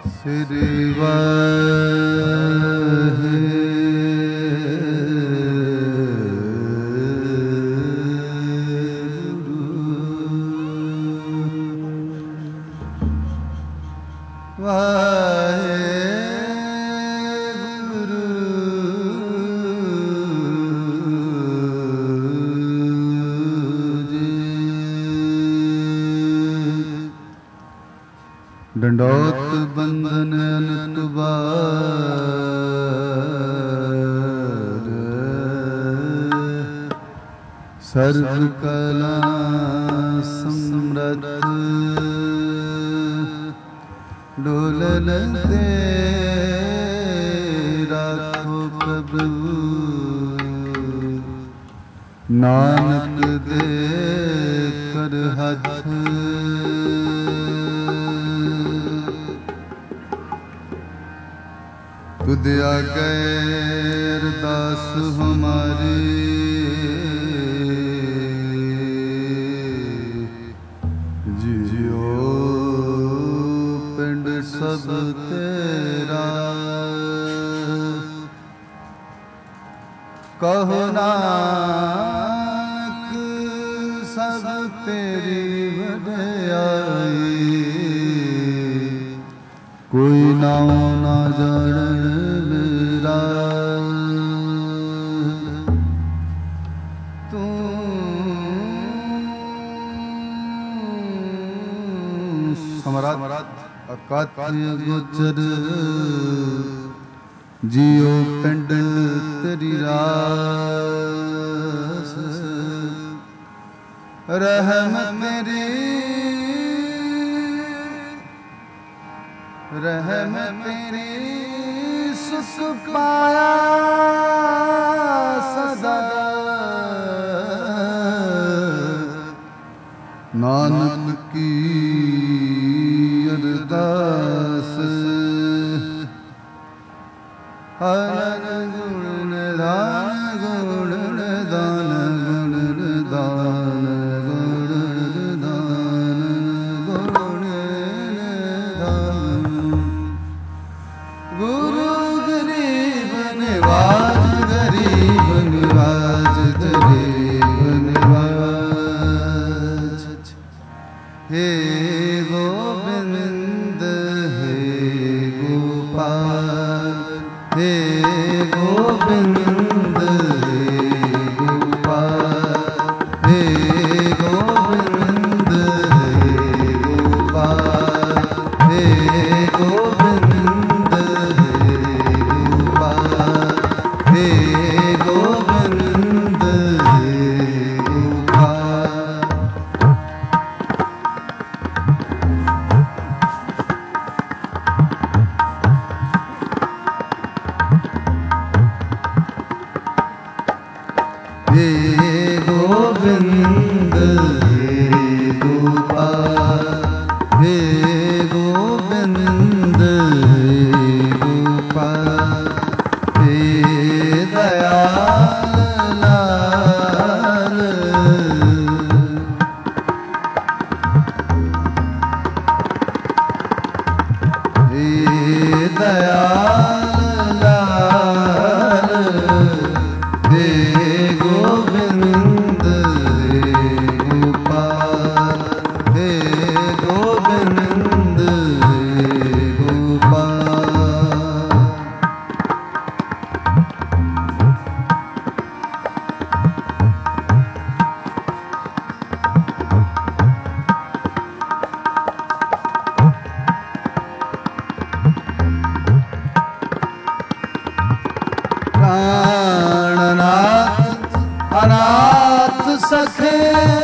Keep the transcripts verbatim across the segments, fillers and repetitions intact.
श्री वाहे दंडोत बंधन अनंत बार सर्व कला समृद्ध डोलन दे राखो प्रभु नानक दे कर हाथ तुद आ गए अरदास हमारी जियो पिंड सब तेरा कहो नानक सब तेरी वड्याई कोई नाम ना जाने मेरा तू समरात अकात्य गोचर जियो पिंड तेरी रास रहमत मेरी रहमत मेरी सुख पाया सदा नानक की अरदास हर गुण निधान गुण निधान गुण निधान गुण निधान गुण निधान गुरु गरीब निवाज गरीब निवाज गरीब निवाज हे गोविंद हे गोपाल हे गोविंद हे गोपाल हे गोविंद हे गोपाल हे गोविंद हे गोविंद हे गोपाल हे गोविंद हे गोपाल हे गोविंद हे गोपाल हे दयाल लाल हे दयाल लाल हे गोविंद हे गोपाल हे गोविंद हे गोपाल प्राणनाथ अनाथ सखे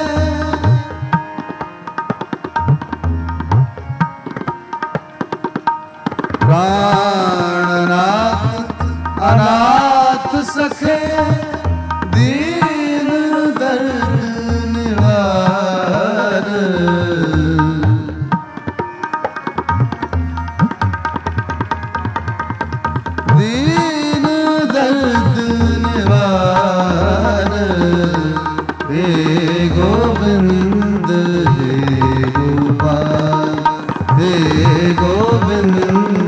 प्राणनाथ अनाथ सखे दीन दर्द निवार दीन दर्द निवार हे गोविंद हे गोपाल हे गोविंद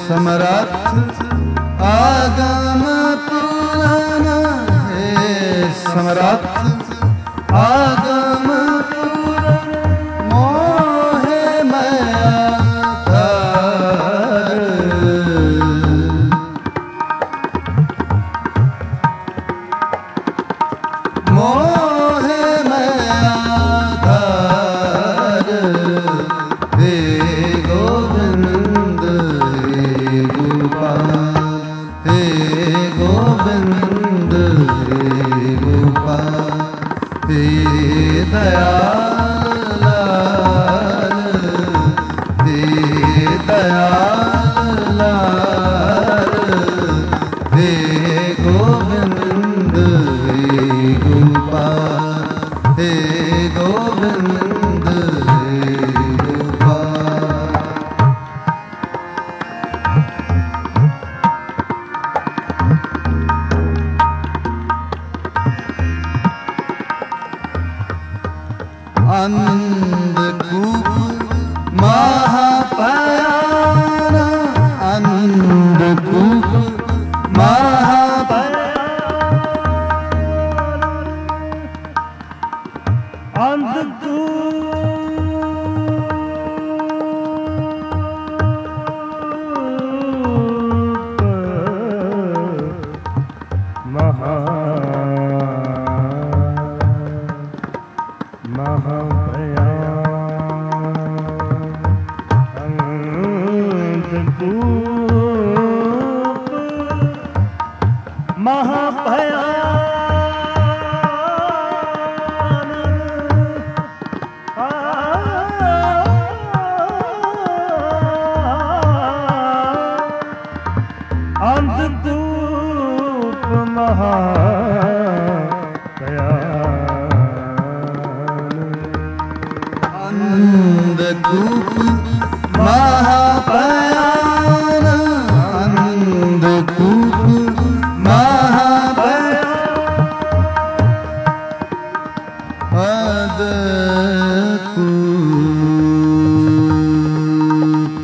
समर्थ आगम पुराण, हे समर्थ आगम पुराण, मोहे माया तार। मोहे माया तार, हे गोविंद हे गोपाल, हे गोविंद हे गोपाल, हे दयाल लाल, हे दयाल लाल, हे गोविंद हे गोपाल, हे गोविंद हे गोपाल। अंधकूप महापायान, अंधकूप महापायान, अंधकूप महा अंधकूप महापायान, अंधकूप महापायान, अदकूप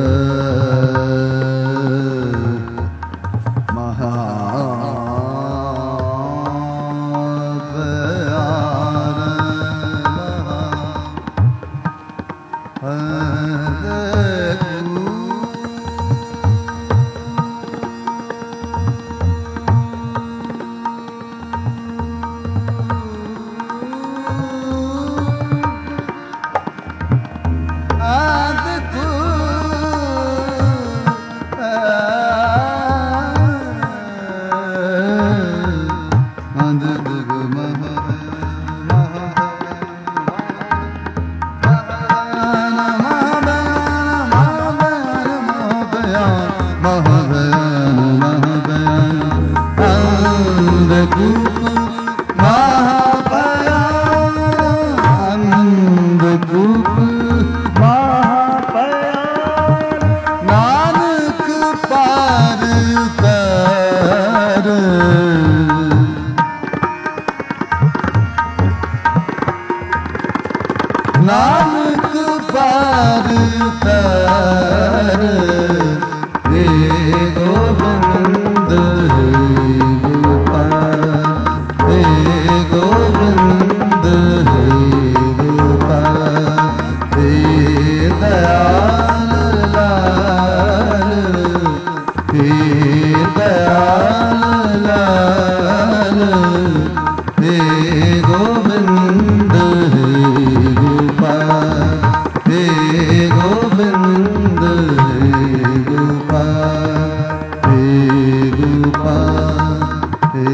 नानक पार उतार, हे गोविंद हे गोपाल, हे गोविंद हे गोपाल, हे दयाल लाल, हे दयाल लाल, हे गोविंद हे गोपाल, हे गोविंद हे गोपाल, हे गोपाल, हे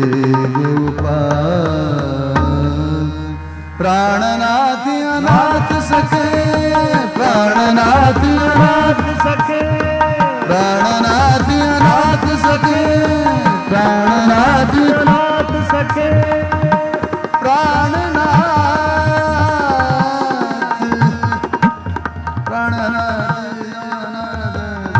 गोपाल। प्राणनाथ अनाथ सखे, प्राणनाथ अनाथ सखे, प्राणनाथ अनाथ सखे, प्राणनाथ अनाथ सखे, प्राणनाथ प्राणनाथ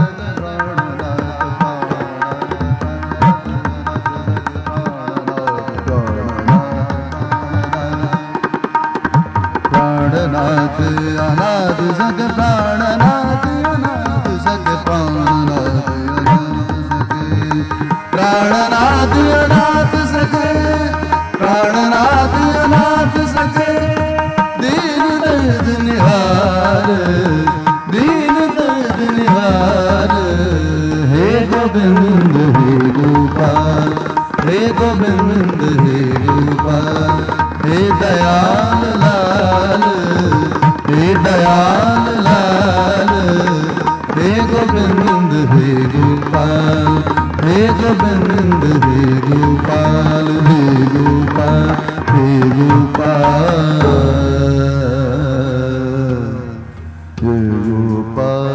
प्राणनाथ अनाथ सख, प्राणनाथ अनाथ सख, प्राणनाथ प्राणनाथ अनाथ सखे, प्राणनाथ अनाथ सखे, दीन दर्द निहार, दीन दर्द निहार। हे गोविंद हे गोपाल, हे गोविंद हे गोपाल, हे दयाल लाल, हे दयाल लाल, हे गोविंद हे गोपाल, हे गोविंद हे गोपाल, हे गोपाल, हे गोपाल, हे गोपाल।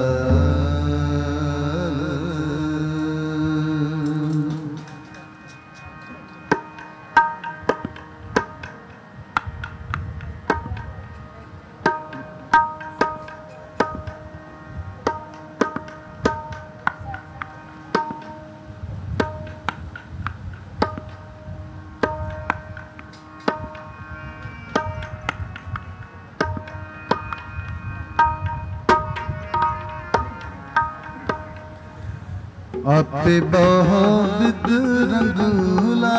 आपे बहु विद रंगूला,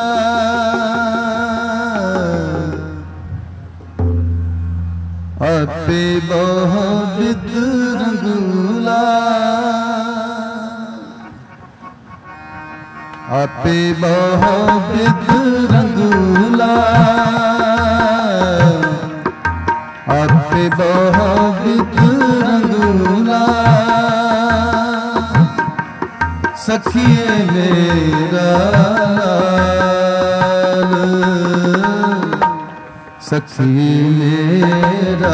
आपे बहु विद रंगूला, आपे बहु विद रंगूला, आपे बहु विद रंगूला। सखिए मेरा लाल, सखिए मेरा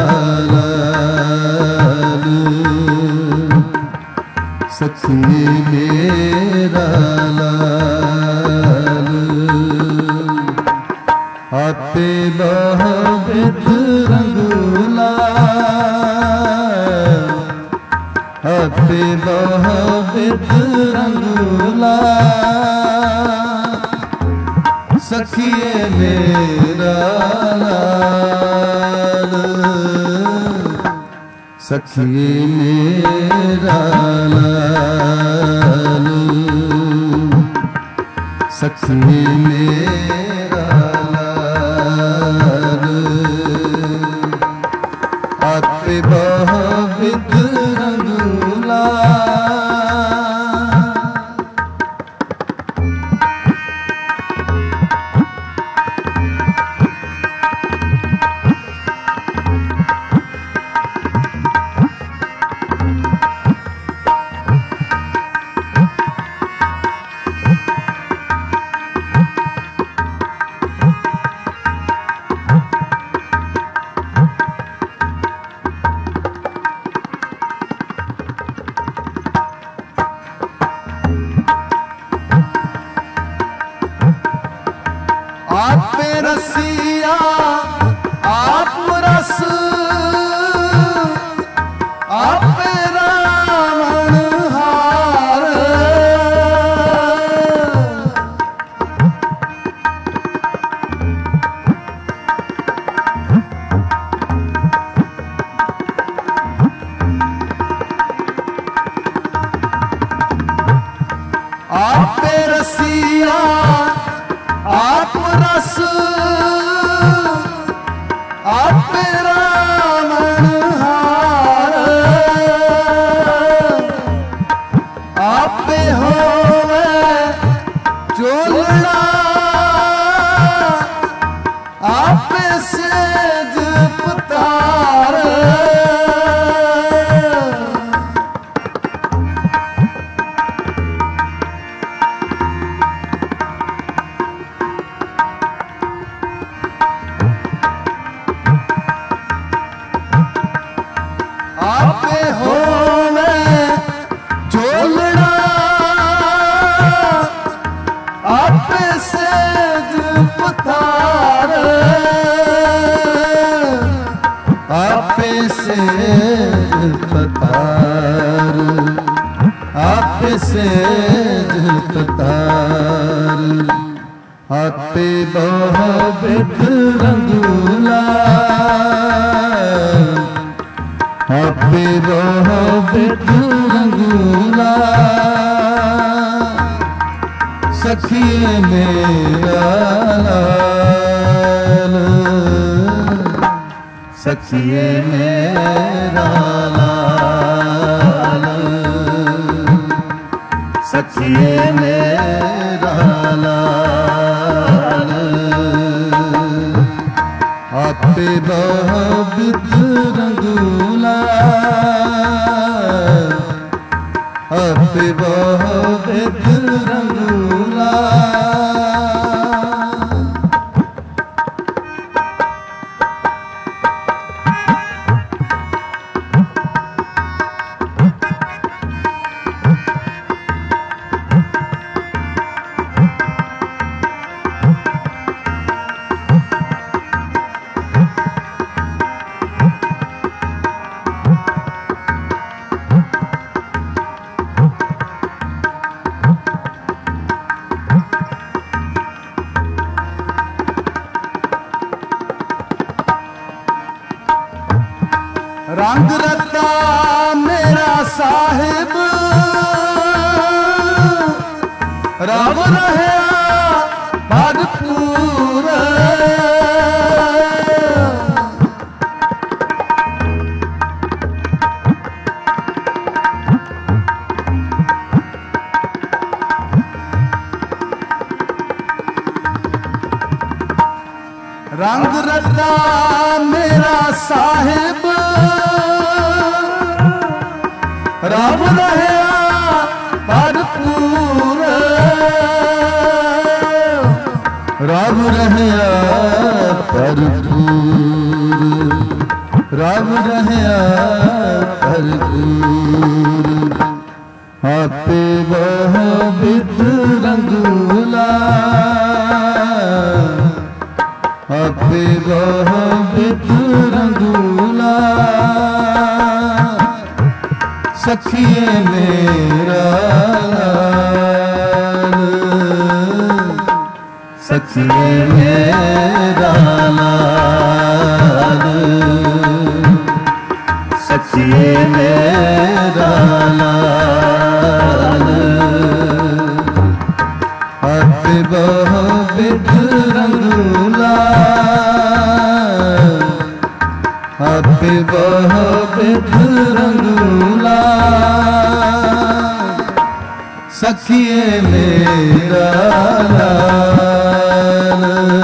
लाल, सखिए मेरा लाल। आपे बहु विद रंगूला, आपे बहु विद रंगूला। सखिए मेरा लाल, सखिए मेरा लाल, सखिए मेरा लाल। आपे बहु विद रंगूला, सखिए मेरा लाल, सखिए मेरा लाल। आपे बहुविध रंगूला, आपे बहुविध रंगूला। रंग रता मेरा साहिब, रब रहा भरपूर। रंग रता मेरा साहिब, रब रहा भरपूर। रब रहा भरपूर, रब रहा भरपूर। आपे बहुविध रंगूला, आपे बहुविध रंगूला। सखिए मेरा लाल, सखिए मेरा लाल, सखिए मेरा लाल। आपे बहुविध रंगूला, आपे बहुविध रंगूला। सखिए मेरा लाल,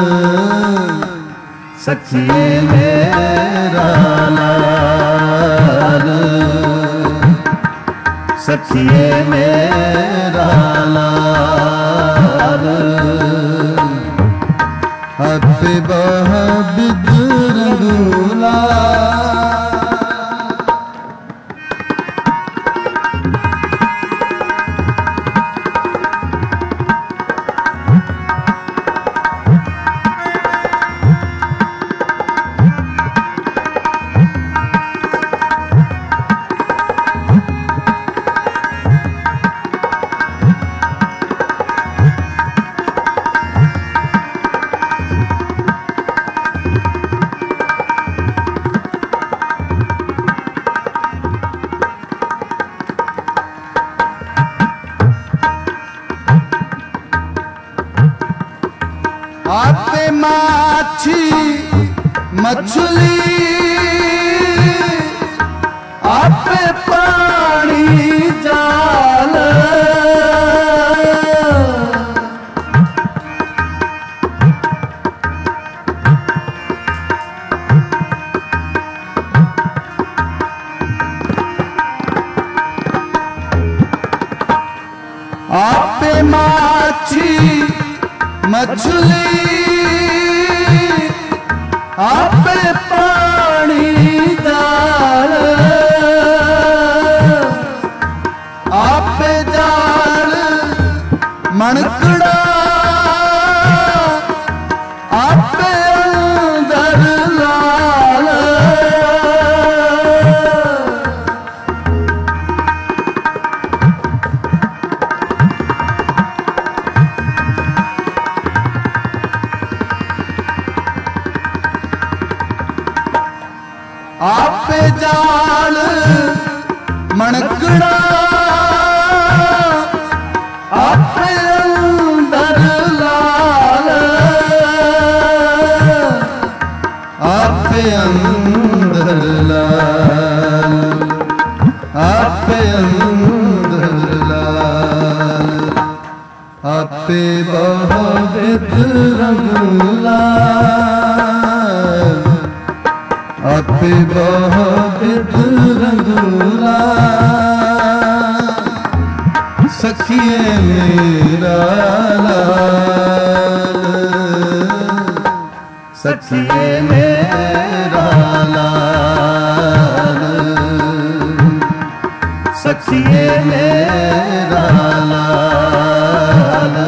सखिए मेरा लाल, सखिए मेरा लाल। आपे बहुविध रंगूला। आपे माछी मछली, आपे पानी जाल। आपे माछी मछली, आपे पानी जाल। आपे जाल मणकड़ा, आपे अंदर लाल। आपे जाल मणकड़ा, आपे अंदर लाल। आपे अंदर लाल, आपे अंदर लाल, आपे बहुविध रंग लाल, आपे बहुविध रंग लाल, सखिए मेरा लाल, सखिए मेरा लाल, सखिए मेरा लाल,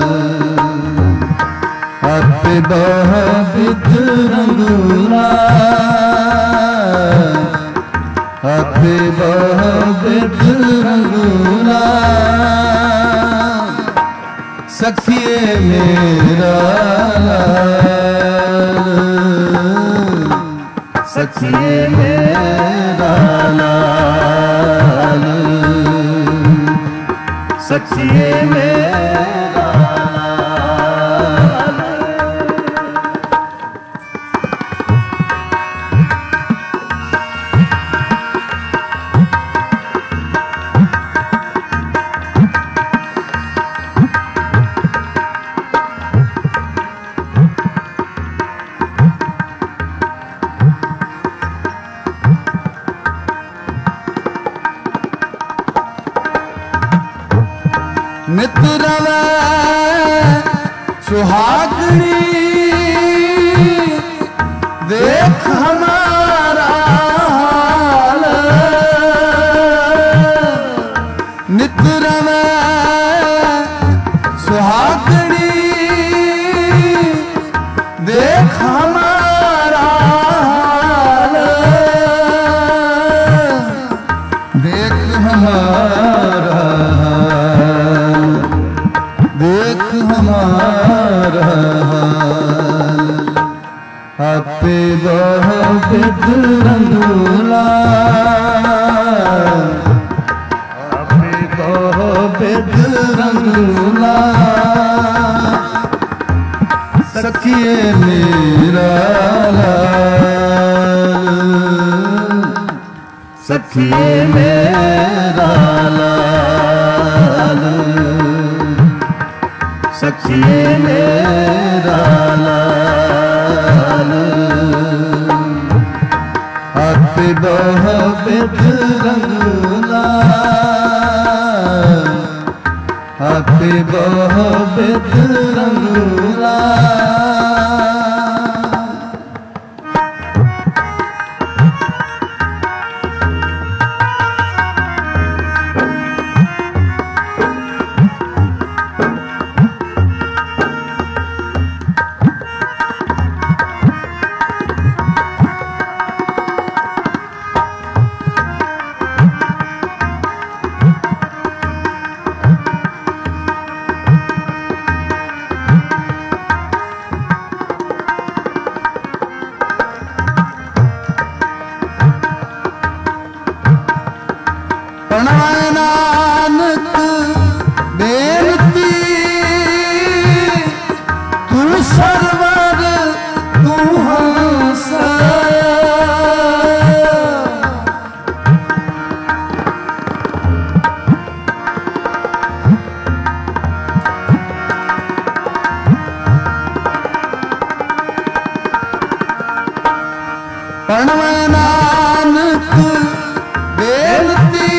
आपे बहुविध रंग लाल, आपे बहुविध रंग लाल, सखिए मेरा लाल, सखिए मेरा लाल, सखिए मेरा लाल। नित रवै सुहागनी देख हमारा हाल, नित रवै सुहागनी देख हमारा हाल, देख हमारा देख हमारा हाल, आपे बहुविध रंग लाल, आपे बहुविध रंग लाल, सखिए मेरा लाल, सखिए मेरा लाल, सखिए मेरा लाल, आपे बहुविध रंग लाल, आपे बहुविध रंग लाल। नानक बेनती तू सरवर तू हंस, प्रणव नानक बेनती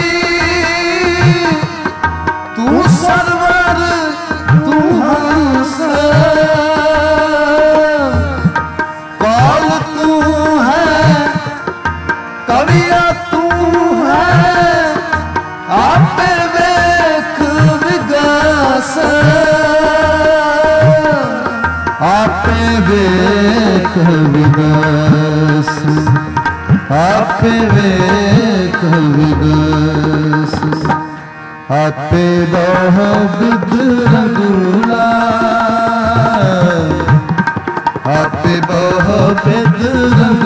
तू सरवर तू हंस, कौल तू है कविया तू है, आपे वेख विगास, आपे वेख विगास, आपे वेख विगास, आपे बहुविध रंग लाल, आपे बहुविध रंग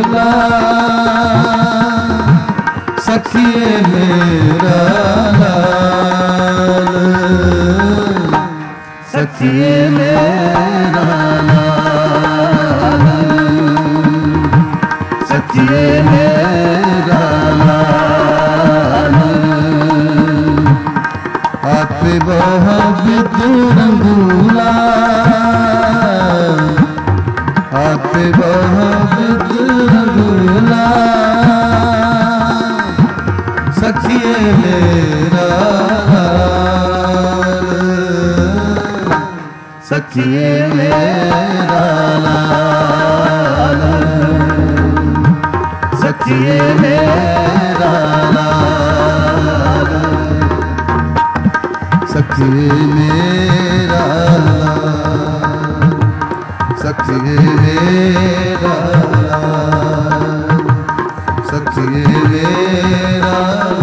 लाल, सखिए मेरा लाल, सखिए मेरा लाल, सखिए मेरा लाल आप बहुत रंगूला आप बहुत रंगूला सखिए मेरा लाल सखिए मेरा लाल सखिए मेरा लाल सखिए मेरा लाल सखिए मेरा लाल सखिए मेरा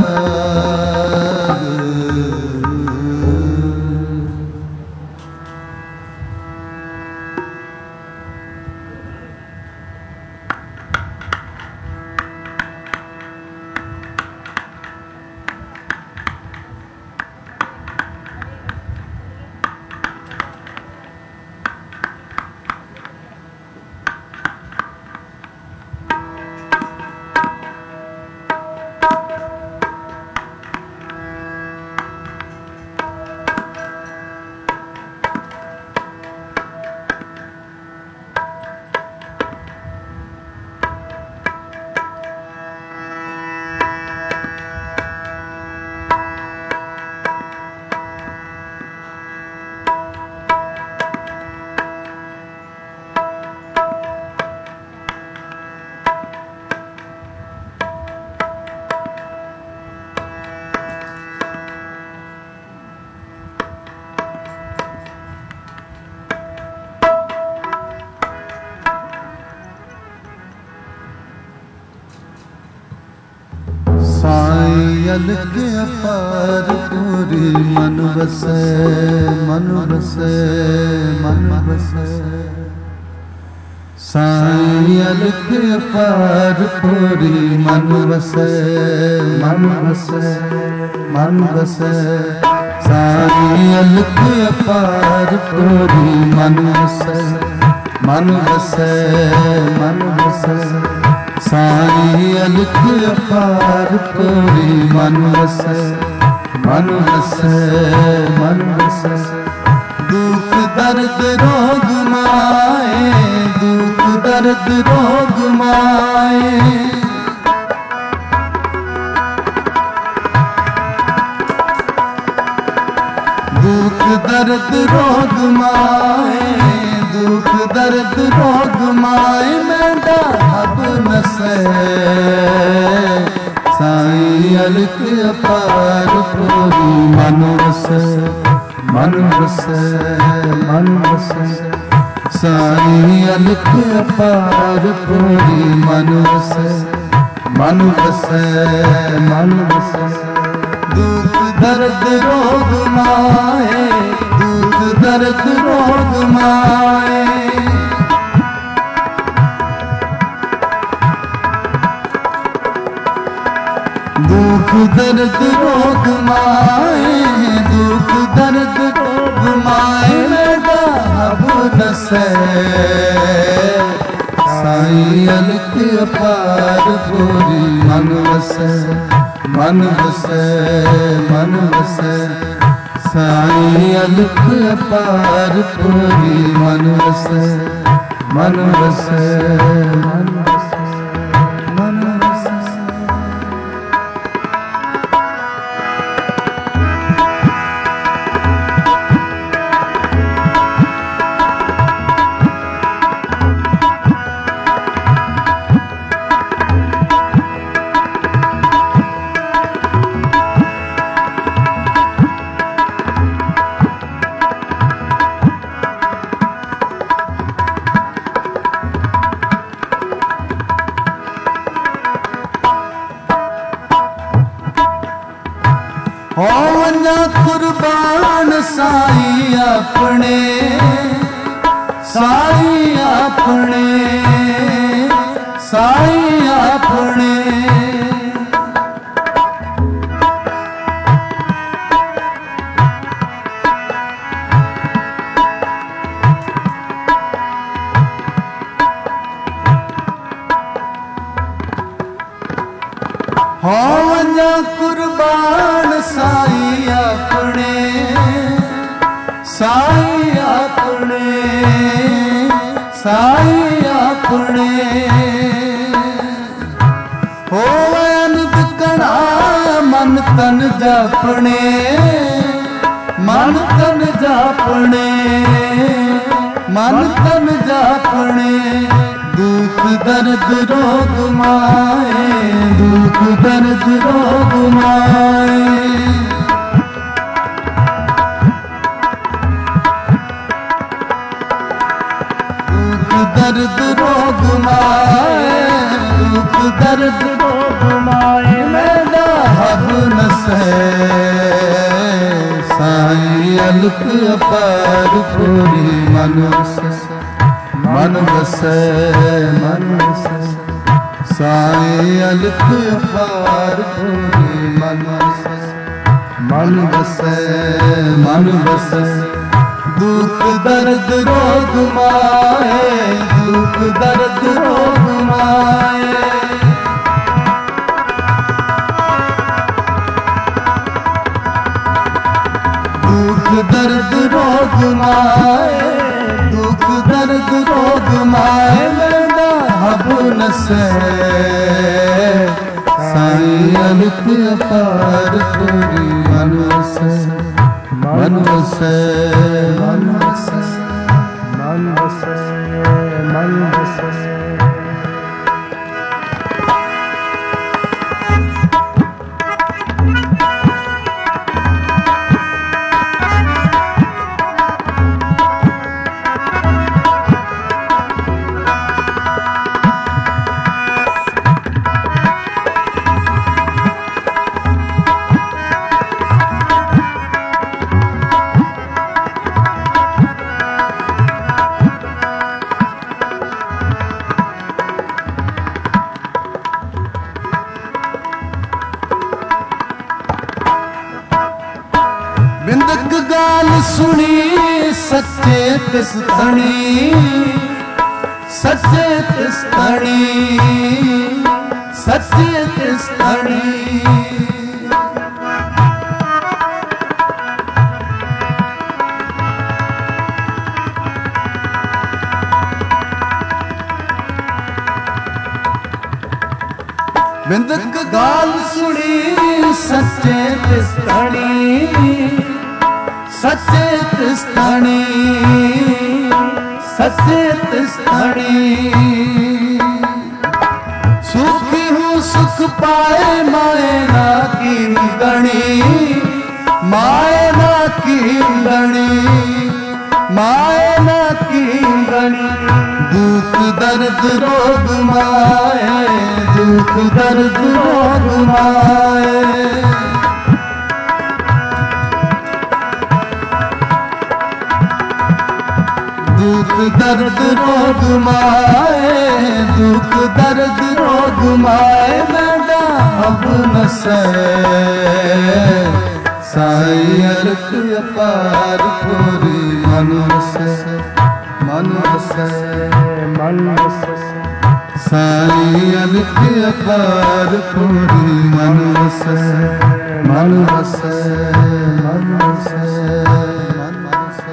अलग अपार पूरी मन बसे मन बसे मन बसे साईं अलग अपार पूरी मन बसे मन बसे मन बसे साईं अलग अपार पूरी मन बसे मन बसे मन बसे साईं अलग अपार पूरी मन बसे मन बसे मन बसे दुख दर्द रोग माए दुख दर्द रोग माए दुख दर्द रोग माए दुख दर्द रोग माए मैं अब नसे साईं अलग अपार पूरी मन बसे मन बसे मन बसे साईं अलग अपार पूरी मन बसे मन बसे मन बसे दुख दर्द रोग माए दुख दर्द रोग माए दुख दर्द रोग माए दुख दर्द रोग माए मेरा अब नसे साईं अलग अपार पूरी मन बसे मन बसे मन बसे साईं अलग अपार पूरी मन बसे मन बसे मन बसे मन बसे होना कुर्बान साईं अपने साईं अपने साईं अपने हो वञा कुर्बान साईं अपने, साईं अपने, साईं अपने। हो अनंद कणा मन तन जापने, मन तन जापने, मन तन जापने। दुख दर्द रोग माए, दुख दर्द रोग माए। दुख दर्द रोग माए, दुख दर्द रोग माए। मैदा हब न सहे साईं अलख अपार पूरी मन वसै, मन वसै, मन वसै। साईं अलख अपार पूरी मन वसै, मन वसै, मन वसै। दुख दर्द रोग माए, दुख दर्द रोग माए। दुख दर्द रोग माए, दुख दर्द रोग माए। मैदा हब न सहे साईं अलख अपार पूरी मन वसै, मन वसै, मन वसै, मन वसै, मन वसै। बिंदक गाल सुनी सच्चे तिस धनी, सच्चे तिस धनी, सच्चे तिस धनी। बिंदक गाल सुनी सच्चे तिस धनी, सच्चे तिस धनी, सच्चे तिस धनी। सुखी हूँ सुख पाए माए ना की गणी, माए ना की गणी, माए ना की गणी। दुख दर्द रोग माए, दुख दर्द रोग माए। दुख दर्द रोग माए, दुख दर्द रोग माए। मैदा हब न सहे साईं अलख अपार पूरी मन वसै, मन वसै, मन वसै। साईं अलख अपार पूरी मन वसै, मन वसै, मन वसै, मन वसै।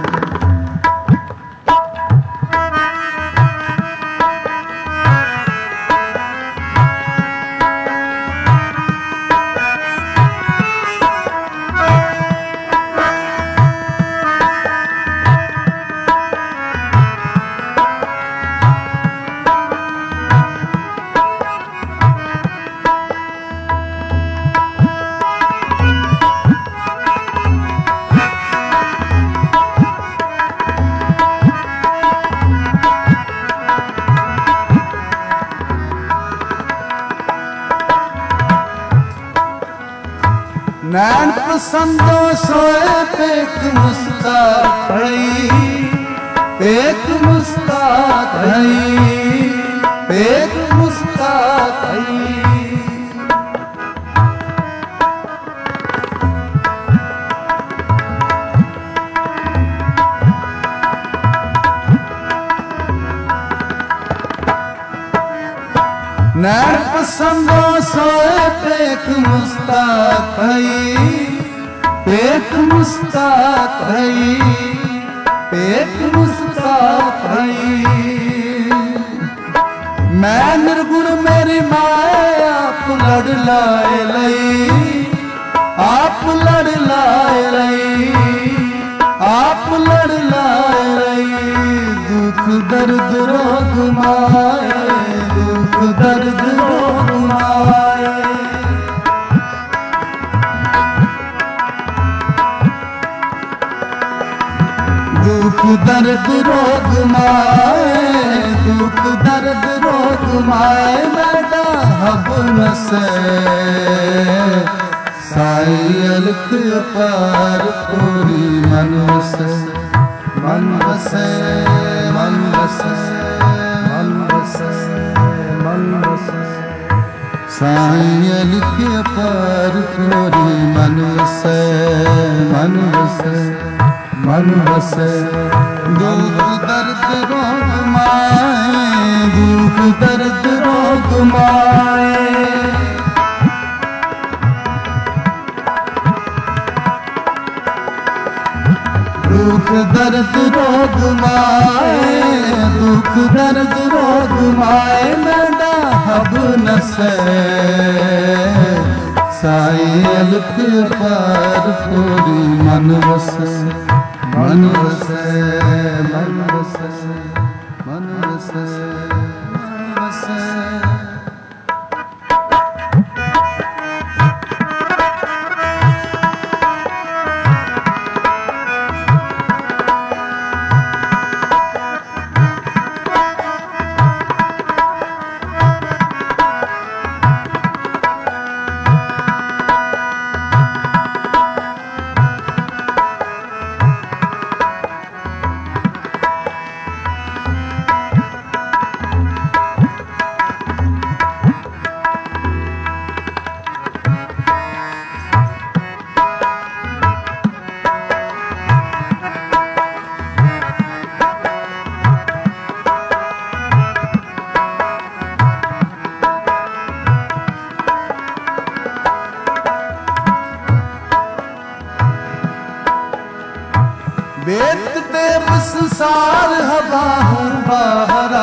नैन पसंदो सोए पेक मुस्ताक भई, पेक मुस्ताक भई, पेक मुस्ताक भई। नैन पसंदो सोए पेख मुस्ताक भई, पेख मुस्ताक भई, पेख मुस्ताक भई। मैं निर्गुण मेरी माया आप लड़ लाए लई, आप लड़ लाए लई, आप लड़ लाए लई। दुख दर्द रोग माए, दुख दर्द रोग माए। दुख दर्द रोग माए, दुख दर्द रोग माए। बेटा हब नसे साई अलख पार पूरी मन वसे, मन वसे, मन वसे, मन वसे, मन वसे। साई अलख पार पूरी मन वसे, मन वसे, मन वसे। दुख दर्द रोग माए, दुख दर्द रोग माए। दुख दर्द रोग माए, दुख दर्द रोग माए। बेटा हब नसे साई अलख पार पूरी मन वसे, मन वसे, मन वसे, मन वसे, मन वसे। बेतते संसार हबाहूं बाहरा,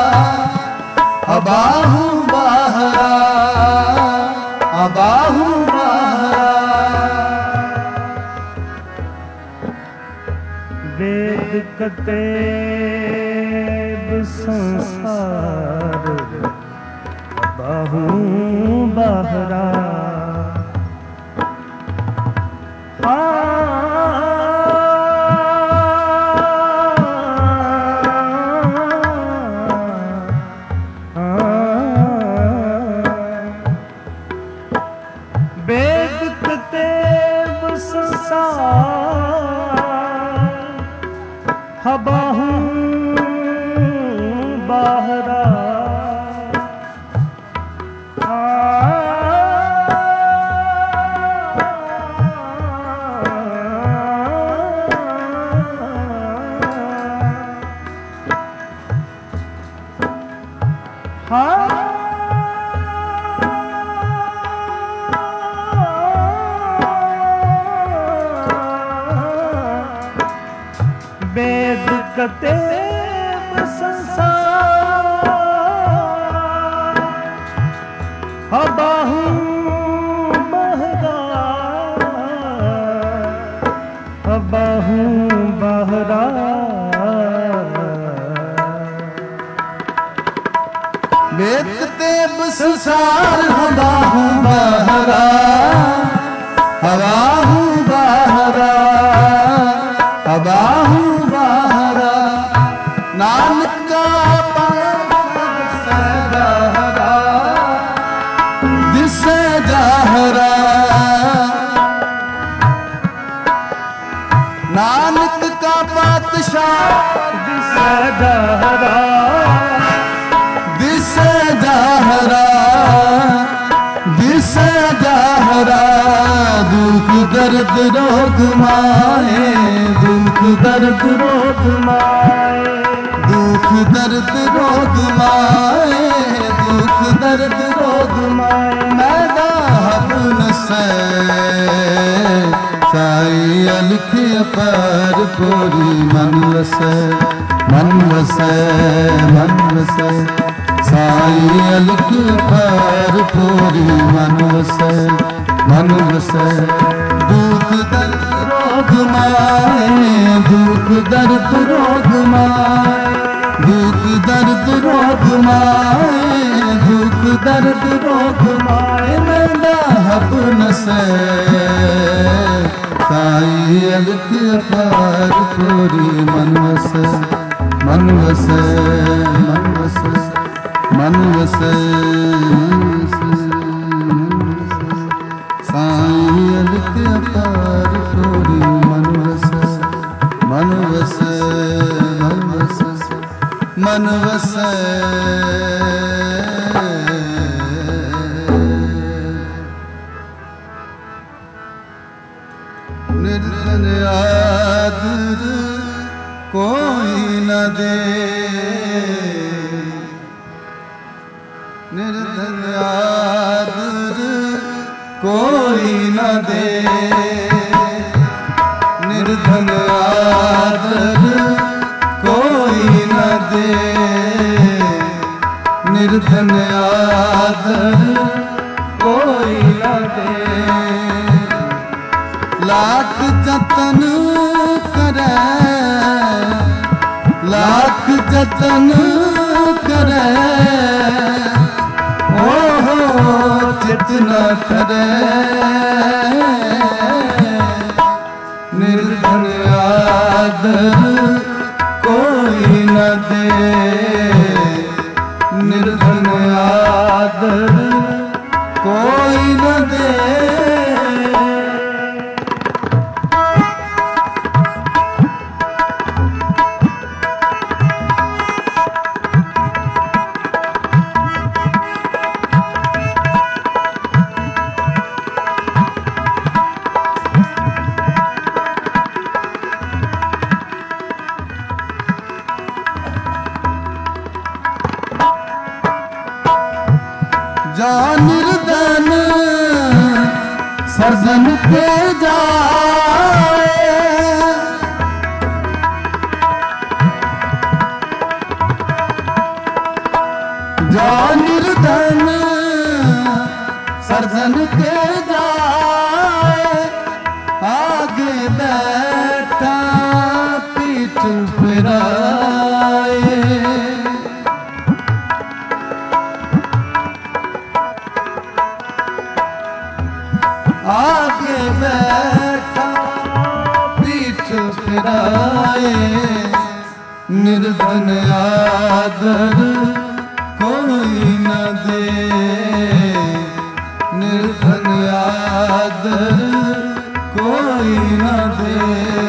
हबाहूं बाहरा, हबाहूं बाहरा। वेद कतेब संसार हबाहूं बाहरा। हबाहूं बाहरा। वेद कतेब संसार हबाहूं बाहरा, हबाहूं बाहरा। वेद कतेब संसार हबाहूं बाहरा, हबाहूं बाहरा, हबाहूं बाहरा। नानक का दिसे जाहरा, दिसे जाहरा। नानक का पातशाह दिसे जाहरा, दिसे जाहरा, दिसे जाहरा। दुख दर्द रोग माए, दुख दर्द रोग माए, दुख दर्द रोग माए, दुख दर्द लिखे पर पूरी मन वसै मन वसै मन वसै साईं लिख पर पूरी मन वसै मन वसै दुख दर्द रोग माए दुख दर्द रोग माए दुख दर्द रोग माए दुख दर्द रोग माए मैंने हब नसै साईं लिख पर पूरी मन वसै मन वसै मन वसै मन वसै साईं लिख पर पूरी मन वसै मन वसै मन वसै मन वसै निर्धन आदर कोई न दे निर्धन आदर कोई न दे निर्धन आदर कोई न दे निर्धन आदर कोई न दे लाख जतन करे लाख जतन करे ओ हो चित न करे निर्धन आदर कोई न दे निर्धन आदर कोई न दे जा निर्धन सजन के जाए जा निर्धन सजन के जाए आगे बैठा पीठ फिराए आगे बैठा पीठ फिराए निर्धन आदर कोई न दे निर्धन आदर कोई न दे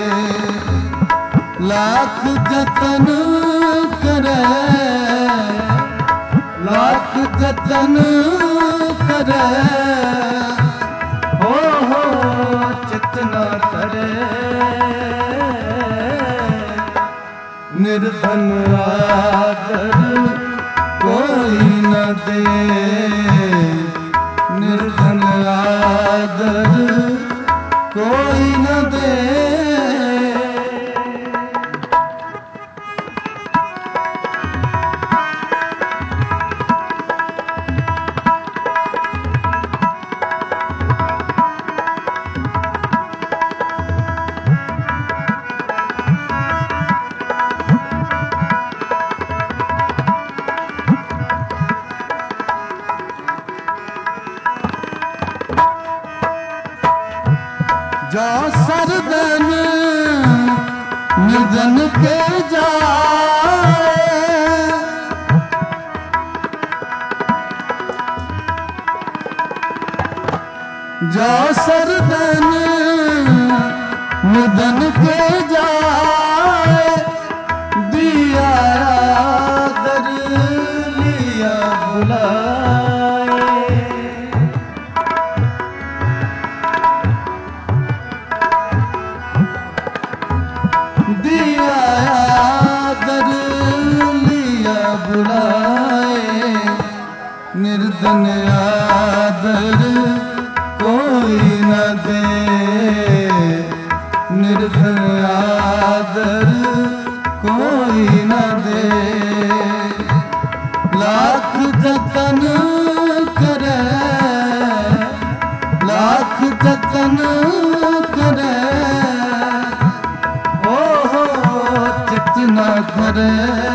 लाख जतन करे लाख जतन करे हो हो चित न करे निर्धन आदर कोई न दे निर्धन आदर कोई न दे जो सरदन निर्धन के जाए जो सरदन निर्धन के जाए दिया आदर लिया बुलाए दिया आदर लिया बुलाए निर्धन आदर कोई न दे निर्धन आदर कोई न दे। लाख जतन करे, लाख जतन करे, ओ हो चित न करे।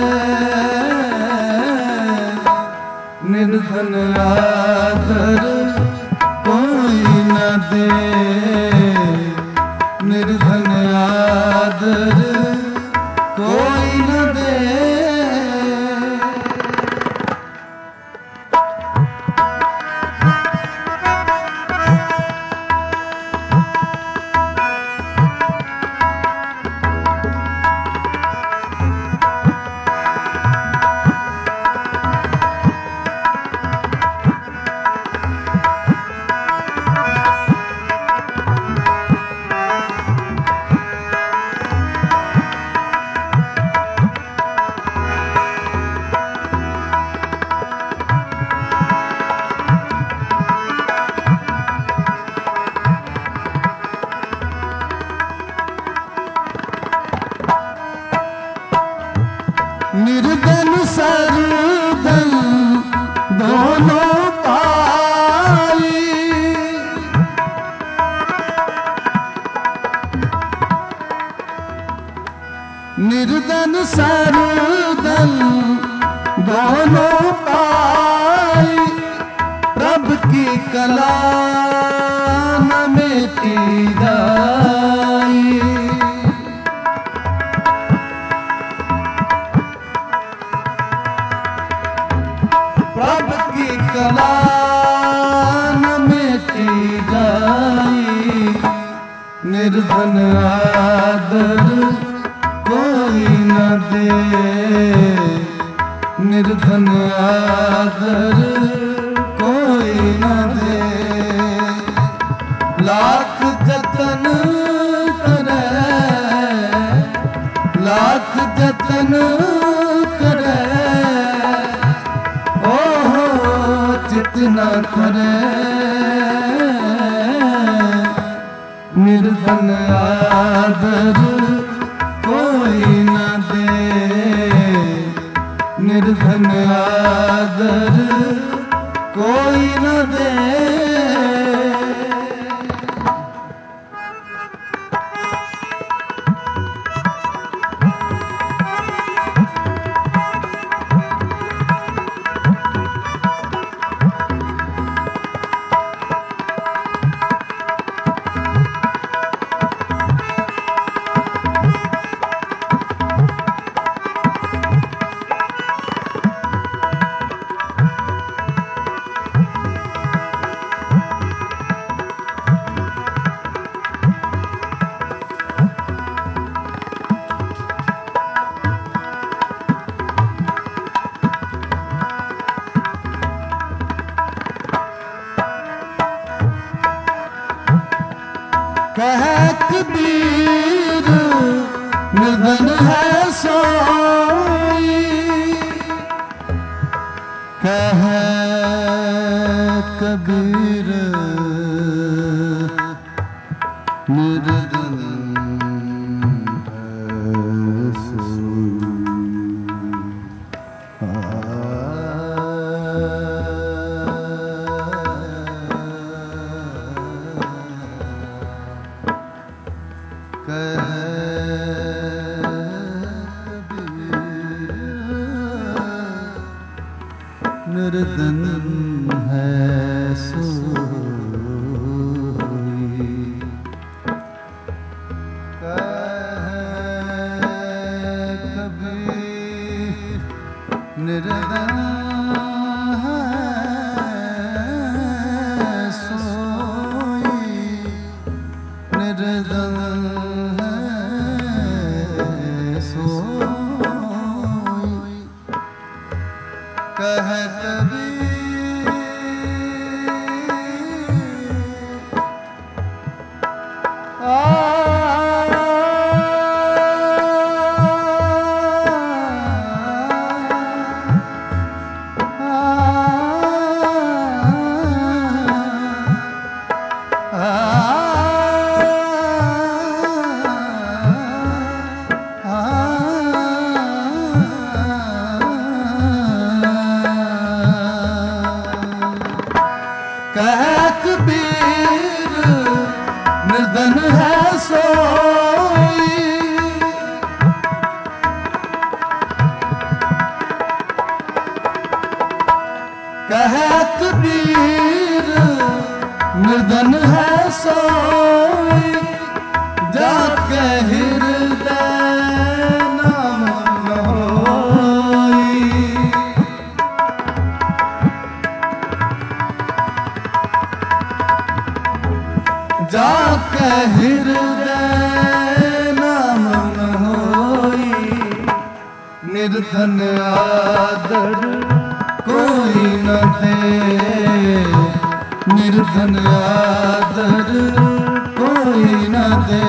निर्धन आदर कोई न दे, निर्धन आदर कोई न दे। निर्धन सरधन दोनों पाई, निर्धन सरधन दोनों पाई। प्रभु की कला न मिटी जाई, प्रभु की कला न मिटी जाई। निर्धन आदर कोई न दे, निर्धन आदर कोई न दे। लाख जतन करे, लाख जतन करे, चित न करे। निर्धन आदर कोई न दे, निर्धन आदर कोई न दे। कह कबीर निर्धन है सोई, कह कबीर निर्धन है सोई। निर्धन है सोई। ਕਹਿ ਕਬੀਰ ਨਿਰਧਨ ਹੈ ਸੋਈ। ਕਹਿ ਕਬੀਰ ਨਿਰਧਨ ਹੈ ਸੋਈ। ਜਾ ਕੇ ਹਿਰਦੈ ਨਾਮ ਨ ਹੋਈ। ਜਾ ਕੇ ਹਿਰਦੈ ਨਾਮ ਨ ਹੋਈ। ਨਿਰਧਨ ਆਦਰ ਕੋਈ ਨ ਦੇ। ਨਿਰਧਨ ਆਦਰ ਕੋਈ ਨ ਦੇ।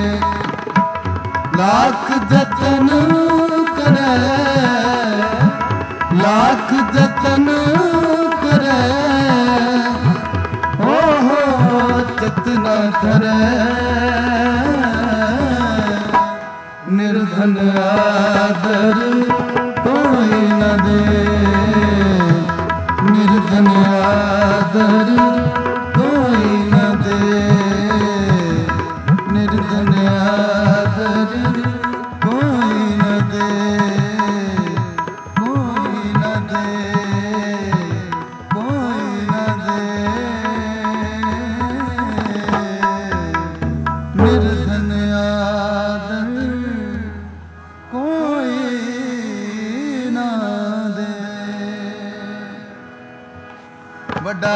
ਲੱਖ ਜਤਨ ਕਰੇ ਲੱਖ ਜਤਨ ਕਰੇ ਹੋ ਹੋ ਚਿਤ ਨ ਧਰੇ। ਨਿਰਧਨ ਆਦਰ ਕੋਈ ਨ ਦੇ। ਨਿਰਧਨ ਆਦਰ ਕੋਈ ਨ ਦੇ। ਨਿਰਧਨ ਆਦਰ ਕੋਈ ਨ ਦੇ। ਕੋਈ ਨ ਦੇ। ਕੋਈ ਨ ਦੇ। ਨਿਰਧਨ ਆਦਰ ਕੋਈ ਨ ਦੇ। ਵੱਡਾ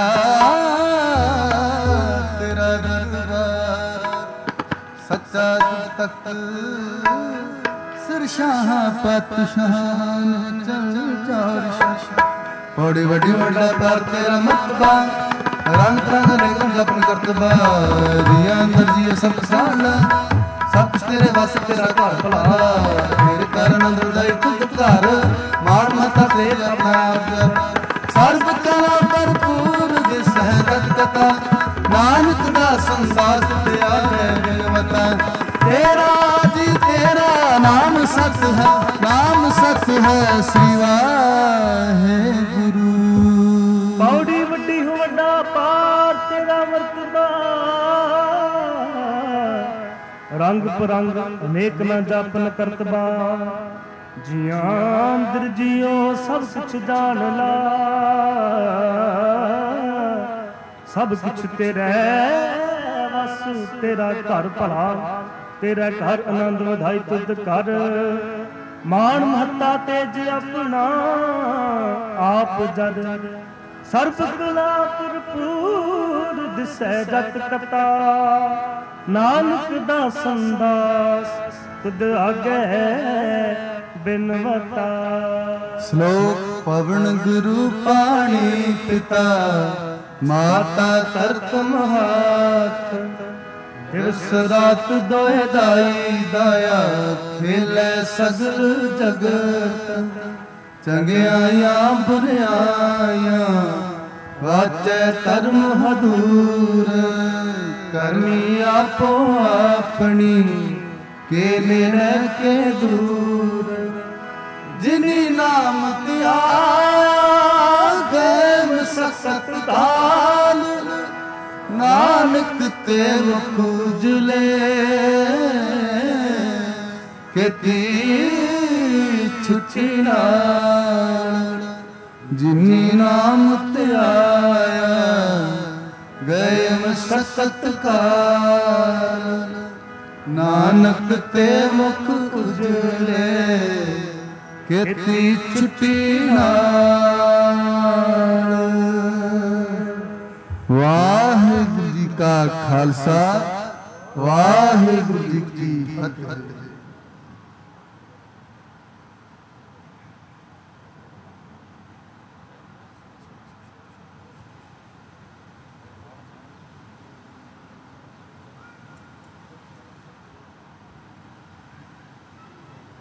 ਤੇਰਾ ਦਰਬਾਰ ਸੱਚਾ ਤਖਤ ਸਿਰ ਸ਼ਾਹ ਪਾਤਸ਼ਾਹ ਚਲ ਚਾਰ ਸ਼ਾਹ। ਬੜੀ ਵੱਡੀ ਵੱਡਾ ਪਰ ਤੇਰਾ ਮਤਬਾ ਰੰਗ ਰੰਗ ਨਿਗਮ ਜਪਨ ਕਰਤਬਾ। ਰੀਆਂ ਅੰਦਰ ਜੀ ਸਭ ਸਾਲ ਸਭ ਕੁਛ ਤੇਰੇ ਵਸ ਤੇਰਾ ਘਰ ਭਲਾ। ਤੇਰੇ ਕਰਨ ਅੰਦਰ ਦਾ ਤੁਧ ਘਰ ਮਾਣ ਮਤਾ ਤੇ ਆਪਣਾ। ਸਰਬ ਕਲਾ ਭਰਪੂਰ ਦਿਸਹਿ ਤਤ ਕਥਾ। ਨਾਨਕ ਦਾ ਸੰਸਾਰ ਤੇ ਆਵੇ ਬਿਨਵਤਾ। ਤੇਰਾ ਜੀ ਤੇਰਾ ਨਾਮ ਸਤ ਹੈ। ਨਾਮ ਸਤ ਹੈ ਸ੍ਰੀ ਵਾਹਿਗੁਰੂ। ਪੌੜੀ ਵੱਡੀ ਹੋ ਵੱਡਾ ਪਾਰ ਤੇਰਾ ਵਰਤਦਾ। ਰੰਗ ਪਰੰਗ ਅਨੇਕ ਨਾ ਜਪਨ ਕਰਤਬਾ। ਜੀਆਂ ਅੰਦਰ ਜੀਓ ਸਭ ਕੁਛ ਜਾਣ ਲਾ। ਸਭ ਕੁਛ ਤੇਰਾ ਵਸ ਤੇਰਾ ਘਰ ਭਲਾ। ਤੇਰਾ ਘਰ ਆਨੰਦ ਵਧਾਈ ਤੁਧ ਕਰ। ਮਾਣ ਮਹੱਤਾ ਤੇਜ ਆਪਣਾ ਆਪ ਜਦ। ਸਰਬ ਕਲਾ ਭਰਪੂਰ ਦਿਸੈ ਜਤ ਕਤਾ। ਨਾਨਕ ਦਾ ਸੰਦਾਸ ਤੁਧ ਆਗੇ ਬਿਨਵਤਾ। ਸ਼ਲੋਕ ਪਵਨ ਗੁਰੂ ਪਾਣੀ ਪਿਤਾ। ਮਾਤਾ ਧਰਤ ਮਹਾਤ। ਦਿਵਸ ਰਾਤ ਦੋਇ ਦਾਈ ਦਾਇਆ। ਖੇਲੇ ਸਗਲ ਜਗਤ। ਚੰਗਿਆਈਆਂ ਬੁਰਿਆਈਆਂ ਵਾਚੈ ਧਰਮ ਹਦੂਰ। ਕਰਮੀ ਆਪੋ ਆਪਣੀ ਕੇ ਮੇਰੇ ਕੇ ਦੂਰ। ਜਿਨੀ ਨਾਮ ਧਿਆਇਆ ਗਏ ਮਸਕਤ ਦਾਲ। ਨਾਨਕ ਤੇ ਮੁਖ ਉਜਲੇ ਕੀਤੀ ਛੁੱਟੀ ਨਾਲ। ਜਿਨੀ ਨਾਮ ਧਿਆਇਆ ਗਏ ਮਸਕਤ ਕਾਲ। ਨਾਨਕ ਤੇ ਮੁਖ ਉਜਲੇ ਕੀਤੀ ਛੁੱਟੀ ਨਾਲ। ਵਾਹਿਗੁਰੂ ਜੀ ਕਾ ਖਾਲਸਾ ਵਾਹਿਗੁਰੂ ਜੀ ਕੀ ਫਤਿਹ।